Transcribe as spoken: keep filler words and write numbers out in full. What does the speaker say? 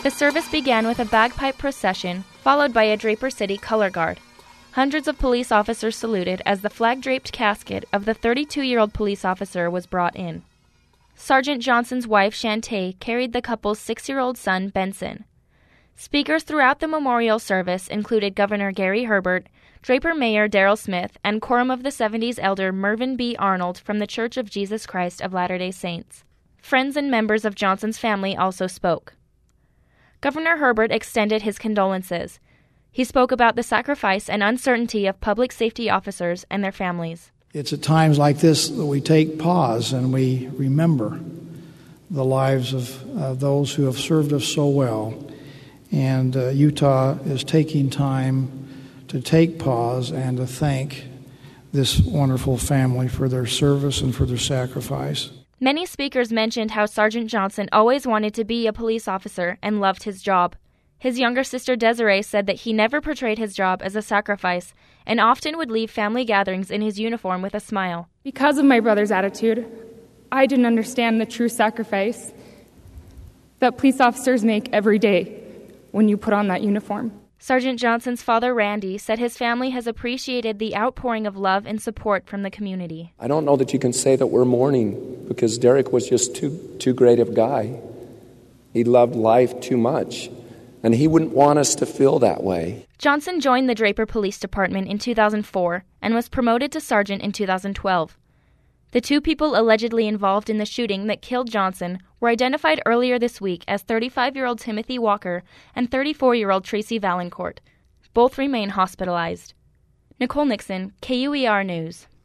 The service began with a bagpipe procession, followed by a Draper City color guard. Hundreds of police officers saluted as the flag-draped casket of the thirty-two-year-old police officer was brought in. Sergeant Johnson's wife, Shantae, carried the couple's six-year-old son, Benson. Speakers throughout the memorial service included Governor Gary Herbert, Draper Mayor Darrell Smith, and Quorum of the seventies elder Mervyn B. Arnold from the Church of Jesus Christ of Latter-day Saints. Friends and members of Johnson's family also spoke. Governor Herbert extended his condolences. He spoke about the sacrifice and uncertainty of public safety officers and their families. It's at times like this that we take pause and we remember the lives of uh, those who have served us so well. And uh, Utah is taking time to take pause and to thank this wonderful family for their service and for their sacrifice. Many speakers mentioned how Sergeant Johnson always wanted to be a police officer and loved his job. His younger sister Desiree said that he never portrayed his job as a sacrifice and often would leave family gatherings in his uniform with a smile. Because of my brother's attitude, I didn't understand the true sacrifice that police officers make every day when you put on that uniform. Sergeant Johnson's father, Randy, said his family has appreciated the outpouring of love and support from the community. I don't know that you can say that we're mourning because Derek was just too too great of a guy. He loved life too much, and he wouldn't want us to feel that way. Johnson joined the Draper Police Department in two thousand four and was promoted to sergeant in two thousand twelve. The two people allegedly involved in the shooting that killed Johnson were identified earlier this week as thirty-five-year-old Timothy Walker and thirty-four-year-old Tracy Valancourt. Both remain hospitalized. Nicole Nixon, K U E R News.